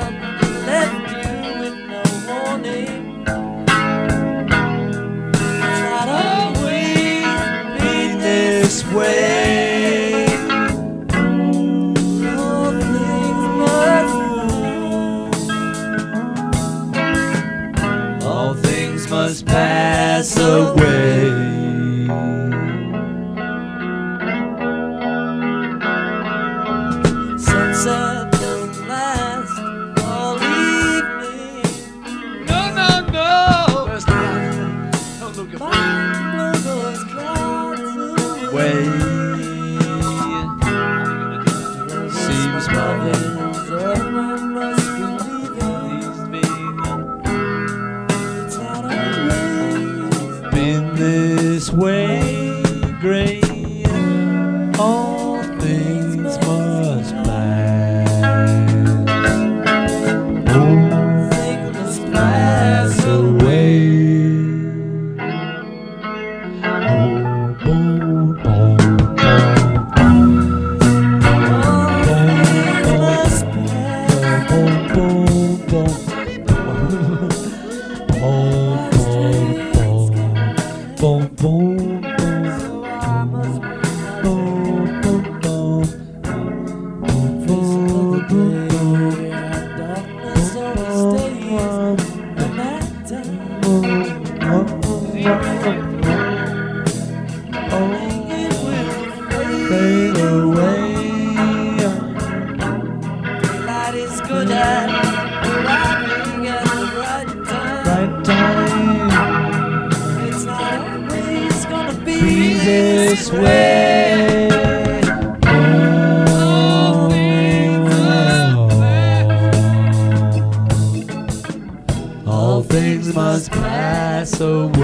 up and left you with no warning. It's not always been this way. All things must, all things must pass away. Sunset doesn't last all evening. No, no, no. Where's the light? Don't look at Blow those clouds away. Seems my Everyone must be leaving. It's not always been this way, Gray. All things must pass. All things must pass away. Oh, boom, boom, boom, boom, boom, boom, boom, boom. Fade away. light is good at arriving at the right time. Right time. It's not always gonna Be be this way. All things must pass away.